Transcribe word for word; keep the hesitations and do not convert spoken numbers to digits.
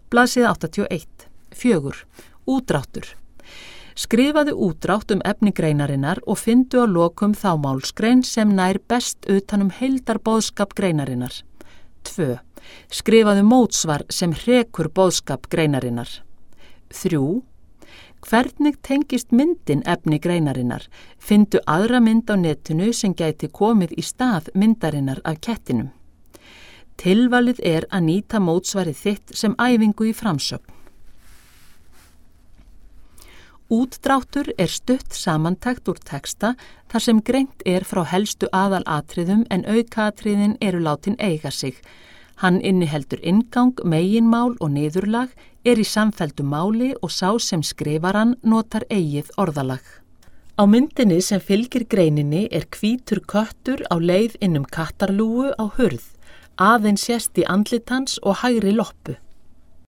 Blaðsíða áttatíu og eitt. Fjögur. Útdráttur. Skrifaðu útdrátt um efni greinarinnar og fyndu að lokum þá málsgrein sem nær best utanum heildarboðskap greinarinnar. Tvö. Skrifaðu mótsvar sem hrekur boðskap greinarinnar. Þrjú. Hvernig tengist myndin efni greinarinnar? Fyndu aðra mynd á netinu sem gæti komið í stað myndarinnar af kettinum. Tilvalið er að nýta mótsvarið þitt sem æfingu í framsögn. Útdráttur er stutt samantekt úr texta þar sem greint er frá helstu aðalatriðum en aukaatriðin eru látin eiga sig. Hann inniheldur inngang, meginmál og niðurlag, er í samfelldu máli og sá sem skrifar hann notar eigið orðalag. Á myndinni sem fylgir greininni er hvítur köttur á leið inn um kattarlúgu á hurð, aðeins sést í andlit hans og hægri loppu.